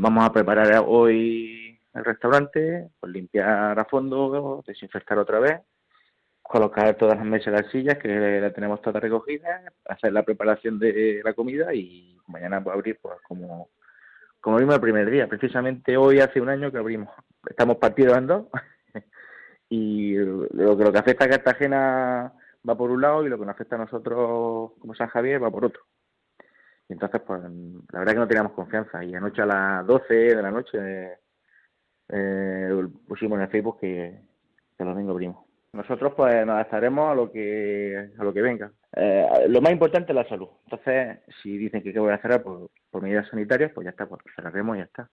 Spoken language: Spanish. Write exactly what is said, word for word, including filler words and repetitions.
vamos a preparar hoy el restaurante, pues limpiar a fondo, desinfectar otra vez, colocar todas las mesas y las sillas, que la tenemos todas recogidas, hacer la preparación de la comida y mañana pues abrir pues como, como abrimos el primer día. Precisamente hoy hace un año que abrimos. Estamos partidos en dos y lo que, lo que afecta a Cartagena va por un lado y lo que nos afecta a nosotros como San Javier va por otro. Y entonces, pues, la verdad que no teníamos confianza. Y anoche a las doce de la noche eh, pusimos en el Facebook que, que el domingo abrimos. Nosotros, pues, nos adaptaremos a lo que a lo que venga. Eh, lo más importante es la salud. Entonces, si dicen que hay que volver a cerrar por, por medidas sanitarias, pues ya está, pues cerraremos y ya está.